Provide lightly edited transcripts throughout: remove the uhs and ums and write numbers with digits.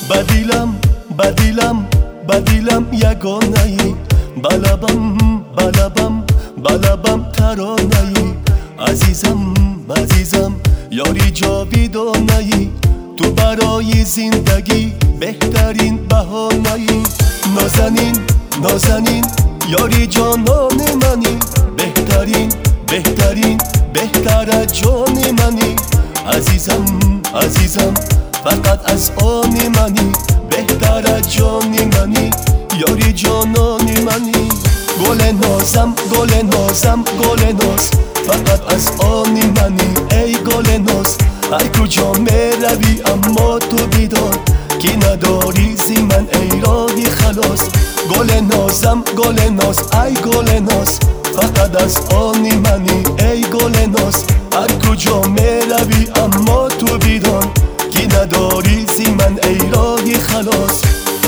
بدیلم یگانه‌ای، بلبم ترانه‌ای. عزیزم یاری جاویدانه‌ای، تو برای زندگی بهترین بهانه‌ای. نازنین یاری جانان منی، بهتر از جان منی. عزیزم فقط از آن منی، بهتر از جان منی، یاری جانان منی. گل ناز فقط از آن منی، ای گل ناز. ای کجا میروی اما تو بیدار، که نداری زی من ای راهی خلاص. گل ناز ای گل ناز فقط از آن منی، ای گل ناز. هر کجا میروی اما تو بیدار، که نداری زی من ای راهی خلاص.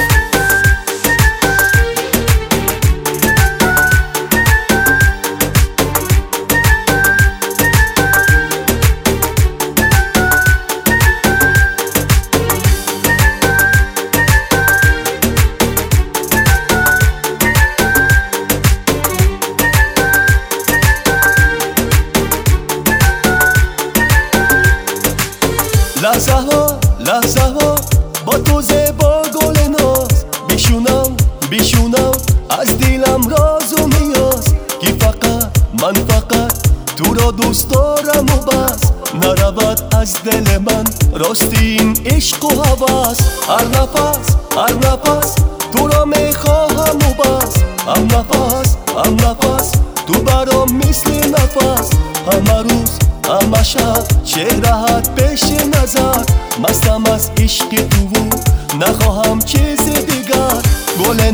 لحظه ها با تو زیبا گل ناز، بیشونم از دیلم راز و نیاز. که من فقط تو را دوست دارم و بس، نرود از دل من راستی این عشق و هوس. هر نفس تو را میخواهم و بس، هم نفس تو برام مثل نفس. همه روز همه شب چهرهت پیش نظر، مستم از عشق تو نخواهم چیز دیگر. گل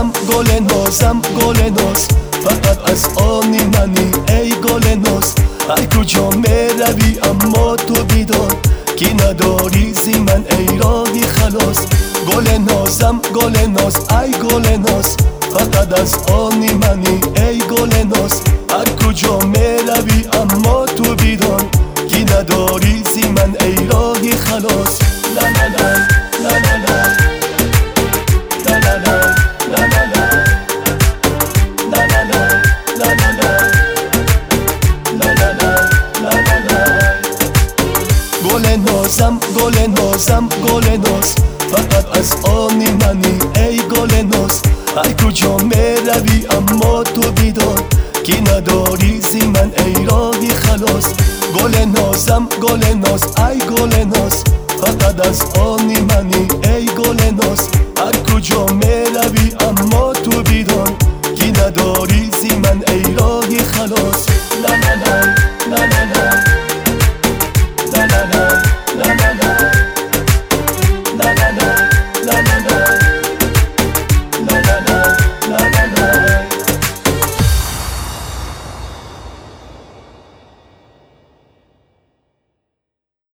ناز فقط از آن منی، ای گل ناز. ای کجا میروی اما تو بیدار، که نداری زی من ای راهی خلاص. گل ناز ای گل ناز فقط از آن منی، ای گل ناز. هر کجا میروی اما تو بیدار، که نداری زی من ای راهی خلاص. لا لا لا لا لا لا لا لا لا لا گل ناز فقط از آن منی، ای گل ناز. هر کجا میروی اما تو بیدار، که نداری زی من ای راهی خلاص. گل ناز ای گل ناز فقط از آن منی، ای گل ناز. هر کجا میروی اما تو بیدار، که نداری زی من ای راهی خلاص. لا لا لا لا لا لا